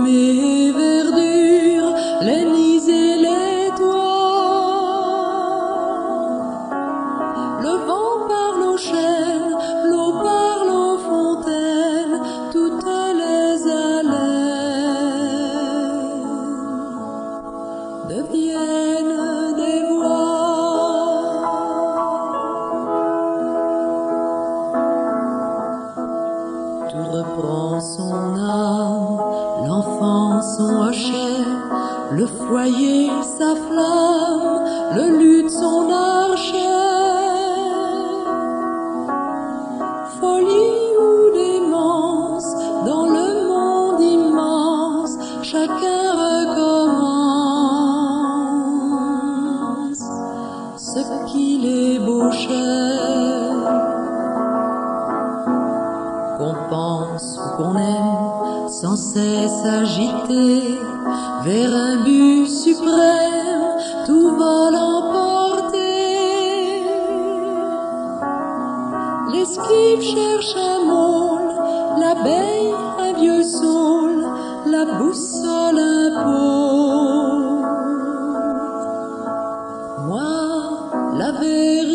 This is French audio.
plumes et verdure, les nids et les toits. Le vent parle aux chênes, l'eau parle aux fontaines, toutes les haleines deviennent des voix. Tout reprend son âme, l'enfant son hochet, le foyer sa flamme, le luth son archet. Folie ou démence, dans le monde immense, chacun recommence ce qu'il ébauchait. Qu'on pense ou qu'on aime, sans cesse agité vers un but suprême, tout va l'emporter. L'esclave cherche un môle, l'abeille un vieux saule, la boussole un pôle. Moi, la vérité